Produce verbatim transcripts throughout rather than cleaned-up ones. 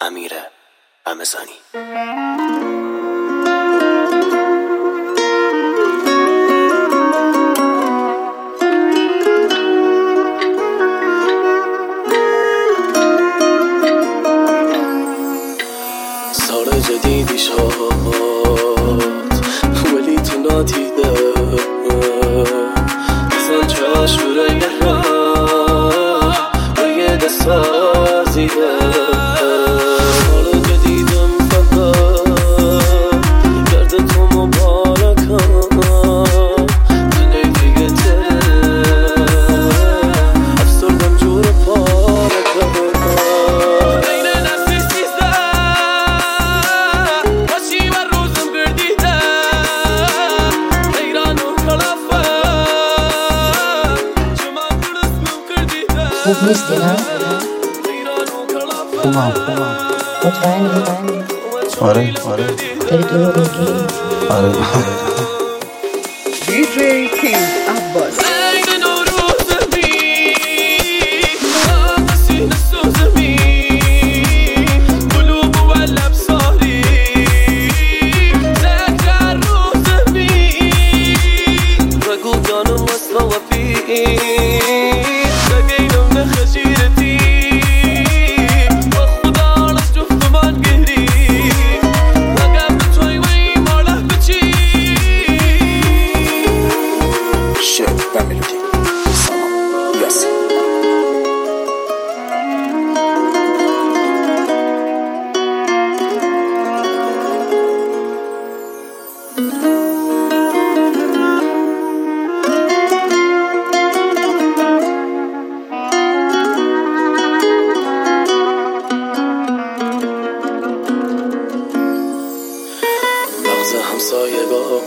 امیر همزانی. سال جدیدی شد ولی تو نادیده بزن چشم روی روی دست وزیده. سال جدیدم فقط گرد تو مبارکم دنه دیگه تره افسردم جور پارکم. خوب نیستی نه؟ خوبم خوبم مطمئنی؟ آره آره داری دروغ میگی؟ آره دی جی کینگ عباس. مغز همسایگان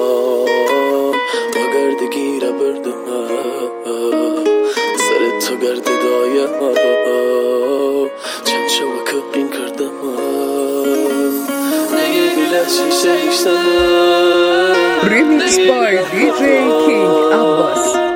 با گردگی را بردم سر تو گرد دایم چند شوکه این کردم نگه بیله شیشه ایشتم. Remix by دی جی King Abbas.